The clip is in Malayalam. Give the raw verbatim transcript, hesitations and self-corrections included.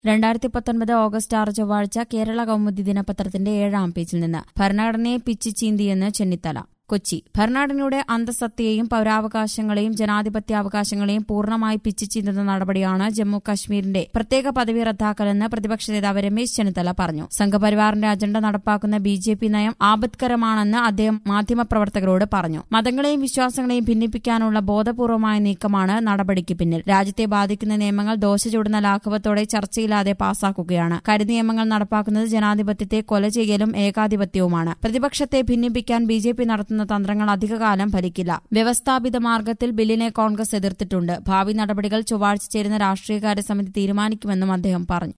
രണ്ടായിരത്തി പത്തൊൻപത് ഓഗസ്റ്റ് ആറ് ചൊവ്വാഴ്ച കേരള കൗമുദി ദിനപത്രത്തിന്റെ ഏഴാം പേജിൽ നിന്ന് ഭരണഘടനയെ പിച്ച് ചീന്തിയെന്ന് ചെന്നിത്തല. കൊച്ചി. ഭരണഘടനയുടെ അന്തഃസത്തയെയും പൗരാവകാശങ്ങളെയും ജനാധിപത്യാവകാശങ്ങളെയും പൂർണ്ണമായി പിച്ച് ചീന്തുന്ന നടപടിയാണ് ജമ്മു കശ്മീരിന്റെ പ്രത്യേക പദവി റദ്ദാക്കലെന്ന് പ്രതിപക്ഷ നേതാവ് രമേശ് ചെന്നിത്തല പറഞ്ഞു. സംഘപരിവാറിന്റെ അജണ്ട നടപ്പാക്കുന്ന ബി ജെ പി നയം ആപത്കരമാണെന്ന് അദ്ദേഹം മാധ്യമപ്രവർത്തകരോട് പറഞ്ഞു. മതങ്ങളെയും വിശ്വാസങ്ങളെയും ഭിന്നിപ്പിക്കാനുള്ള ബോധപൂർവമായ നീക്കമാണ് നടപടിക്ക് പിന്നിൽ. രാജ്യത്തെ ബാധിക്കുന്ന നിയമങ്ങൾ ദോശ ചുടുന്ന ലാഘവത്തോടെ ചർച്ചയില്ലാതെ പാസാക്കുകയാണ്. കരിനിയമങ്ങൾ നടപ്പാക്കുന്നത് ജനാധിപത്യത്തെ കൊല ചെയ്യലും ഏകാധിപത്യവുമാണ്. പ്രതിപക്ഷത്തെ ഭിന്നിപ്പിക്കാൻ ബി ജെ പി നടത്തുന്ന തന്ത്രങ്ങൾ അധികകാലം ഫലിക്കില്ല. വ്യവസ്ഥാപിത മാർഗത്തിൽ ബില്ലിനെ കോൺഗ്രസ് എതിർത്തിട്ടുണ്ട്. ഭാവി നടപടികൾ ചൊവ്വാഴ്ച ചേരുന്ന രാഷ്ട്രീയകാര്യ സമിതി തീരുമാനിക്കുമെന്നും അദ്ദേഹം പറഞ്ഞു.